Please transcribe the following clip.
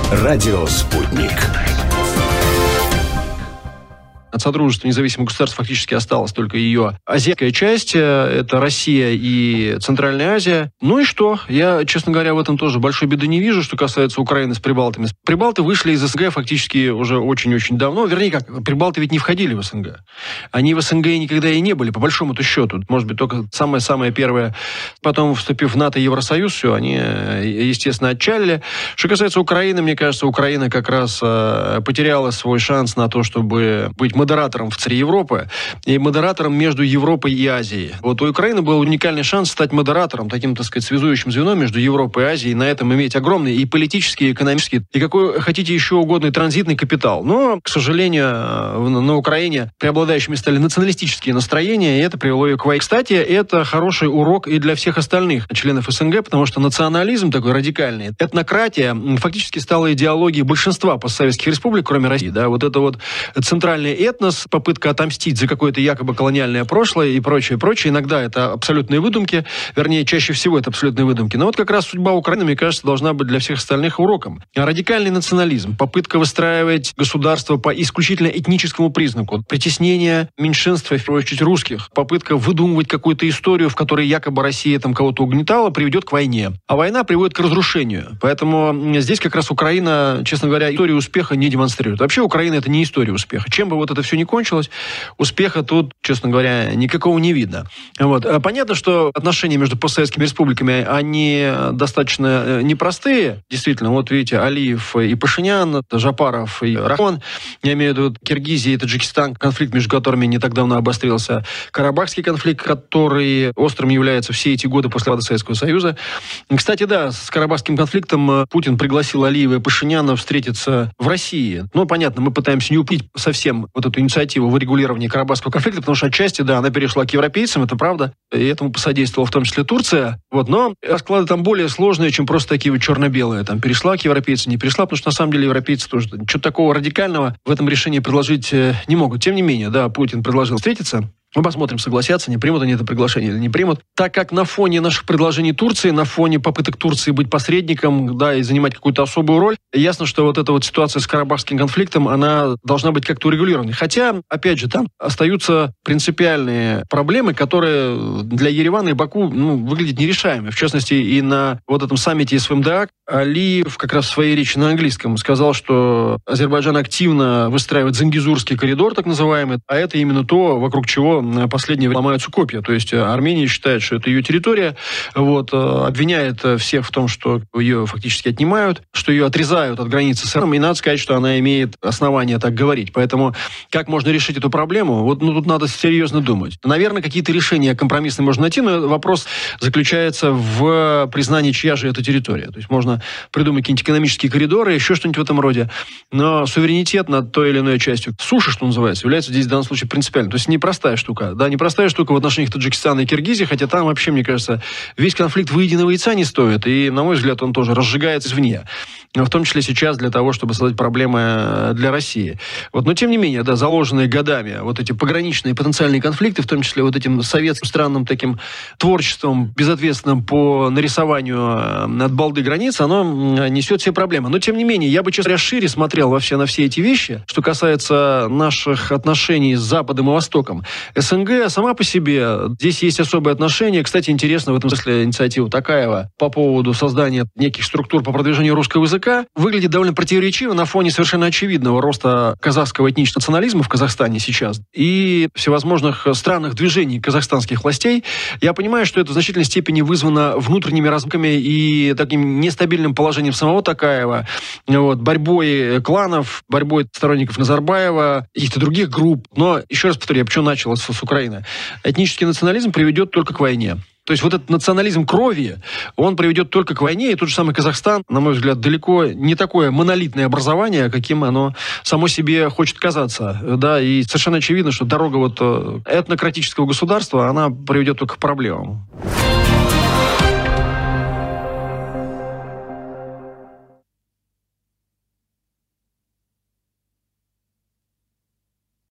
Радио «Спутник». От Содружества независимых государств фактически осталась только ее азиатская часть. Это Россия и Центральная Азия. Ну и что? Я, честно говоря, в этом тоже большой беды не вижу, что касается Украины с прибалтами. Прибалты вышли из СНГ фактически уже очень-очень давно. Вернее, как, прибалты ведь не входили в СНГ. Они в СНГ никогда и не были, по большому-то счету. Может быть, только самое-самое первое. Потом, вступив в НАТО и Евросоюз, все, они, естественно, отчалили. Что касается Украины, мне кажется, Украина как раз потеряла свой шанс на то, чтобы быть модератором в царе Европы и модератором между Европой и Азией. Вот у Украины был уникальный шанс стать модератором, таким, так сказать, связующим звеном между Европой и Азией, и на этом иметь огромный и политический, и экономический, и какой хотите еще угодный транзитный капитал. Но, к сожалению, на Украине преобладающими стали националистические настроения, и это привело ее к войне. Кстати, это хороший урок и для всех остальных членов СНГ, потому что национализм такой радикальный, этнократия фактически стала идеологией большинства постсоветских республик, кроме России. Да? Вот это вот центральный этнос, попытка отомстить за какое-то якобы колониальное прошлое и прочее. Иногда это абсолютные выдумки, вернее, чаще всего это абсолютные выдумки. Но вот как раз судьба Украины, мне кажется, должна быть для всех остальных уроком. Радикальный национализм, попытка выстраивать государство по исключительно этническому признаку, притеснение меньшинства, в первую очередь русских, попытка выдумывать какую-то историю, в которой якобы Россия там кого-то угнетала, приведет к войне. А война приводит к разрушению. Поэтому здесь как раз Украина, честно говоря, историю успеха не демонстрирует. Вообще Украина — это не история успеха. Чем бы вот это все не кончилось, успеха тут, честно говоря, никакого не видно. Вот. Понятно, что отношения между постсоветскими республиками, они достаточно непростые. Действительно, вот видите, Алиев и Пашинян, Жапаров и Рахмон, я имею в виду Киргизия и Таджикистан, конфликт между которыми не так давно обострился, Карабахский конфликт, который острым является все эти годы после распада Советского Союза. Кстати, да, с Карабахским конфликтом Путин пригласил Алиева и Пашиняна встретиться в России. Ну, понятно, мы пытаемся не упить совсем вот эту инициативу в урегулировании Карабахского конфликта, потому что отчасти, да, она перешла к европейцам, это правда, и этому посодействовала в том числе Турция. Вот, но расклады там более сложные, чем просто такие вот черно-белые. Там перешла к европейцам, не перешла, потому что на самом деле европейцы тоже ничего такого радикального в этом решении предложить не могут. Тем не менее, да, Путин предложил встретиться. Мы посмотрим, согласятся, не примут они это приглашение или не примут. Так как на фоне наших предложений Турции, на фоне попыток Турции быть посредником, да, и занимать какую-то особую роль, ясно, что вот эта вот ситуация с Карабахским конфликтом, она должна быть как-то урегулирована. Хотя, опять же, там остаются принципиальные проблемы, которые для Еревана и Баку, выглядят нерешаемыми. В частности, и на вот этом саммите СВМДА Алиев как раз в своей речи на английском сказал, что Азербайджан активно выстраивает Зангезурский коридор, так называемый, а это именно то, вокруг чего последние ломаются копья. То есть Армения считает, что это ее территория, вот, обвиняет всех в том, что ее фактически отнимают, что ее отрезают от границы с РФ, и надо сказать, что она имеет основания так говорить. Поэтому как можно решить эту проблему? Вот тут надо серьезно думать. Наверное, какие-то решения компромиссные можно найти, но вопрос заключается в признании, чья же это территория. То есть можно придумать какие-нибудь экономические коридоры, еще что-нибудь в этом роде, но суверенитет над той или иной частью суши, что называется, является здесь в данном случае принципиальным. То есть непростая штука. Да, непростая штука в отношениях Таджикистана и Киргизии, хотя там вообще, мне кажется, весь конфликт выеденного яйца не стоит, и, на мой взгляд, он тоже разжигается извне. В том числе сейчас для того, чтобы создать проблемы для России. Вот, но, тем не менее, да, заложенные годами вот эти пограничные потенциальные конфликты, в том числе вот этим советским странным таким творчеством, безответственным по нарисованию от балды границ, оно несет все проблемы. Но, тем не менее, я бы, честно говоря, шире смотрел на все эти вещи, что касается наших отношений с Западом и Востоком. СНГ сама по себе, здесь есть особые отношения. Кстати, интересно в этом смысле инициатива Токаева по поводу создания неких структур по продвижению русского языка выглядит довольно противоречиво на фоне совершенно очевидного роста казахского этнического национализма в Казахстане сейчас и всевозможных странных движений казахстанских властей. Я понимаю, что это в значительной степени вызвано внутренними раздорами и таким нестабильным положением самого Токаева, вот, борьбой кланов, борьбой сторонников Назарбаева, каких-то других групп. Но, еще раз повторю, я почему начал с Украины. Этнический национализм приведет только к войне. То есть вот этот национализм крови, он приведет только к войне, и тот же самый Казахстан, на мой взгляд, далеко не такое монолитное образование, каким оно само себе хочет казаться. Да, и совершенно очевидно, что дорога вот этнократического государства, она приведет только к проблемам.